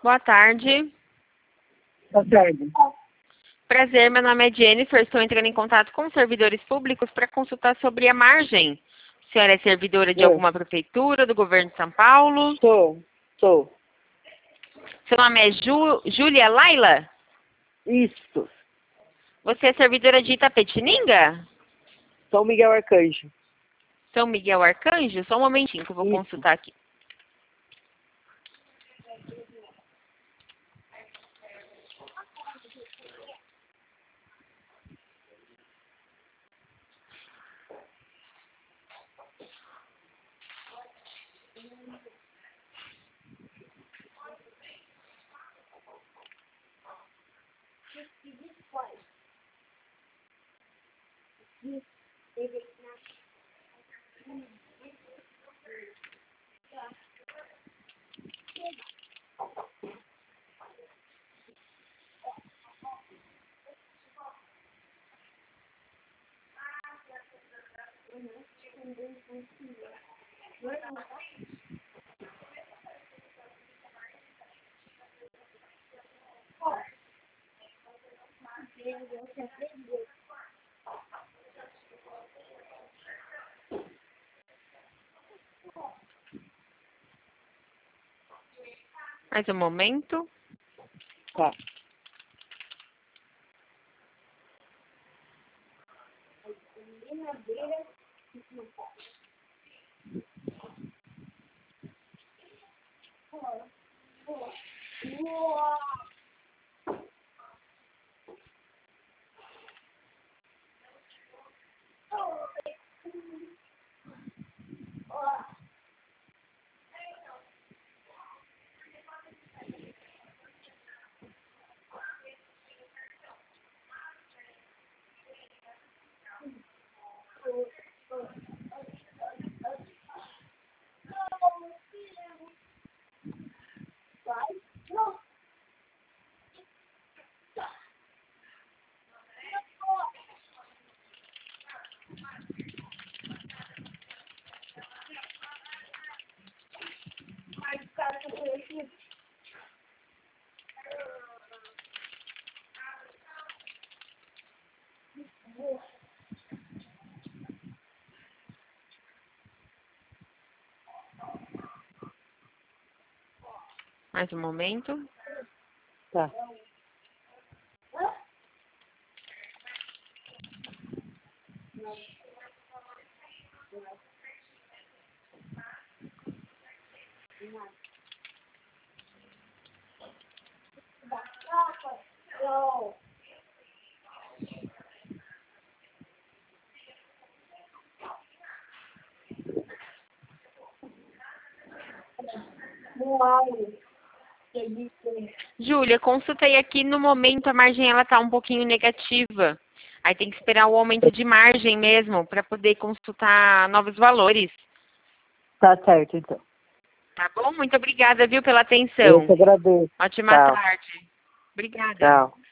Boa tarde. Boa tarde. Prazer, meu nome é Jennifer. Estou entrando em contato com os servidores públicos para consultar sobre a margem. A senhora é servidora de alguma prefeitura, do governo de São Paulo? Sou. Seu nome é Júlia Laila? Isso. Você é servidora de Itapetininga? São Miguel Arcanjo. São Miguel Arcanjo? Só um momentinho que eu vou Isso. consultar aqui. Mais um momento. Tá. Mais um momento. Tá. Júlia, consultei aqui, no momento a margem ela tá um pouquinho negativa. Aí tem que esperar o aumento de margem mesmo para poder consultar novos valores. Tá certo, então. Tá bom? Muito obrigada, viu, pela atenção. Eu que agradeço. Ótima Tchau. tarde. Obrigada. Tchau.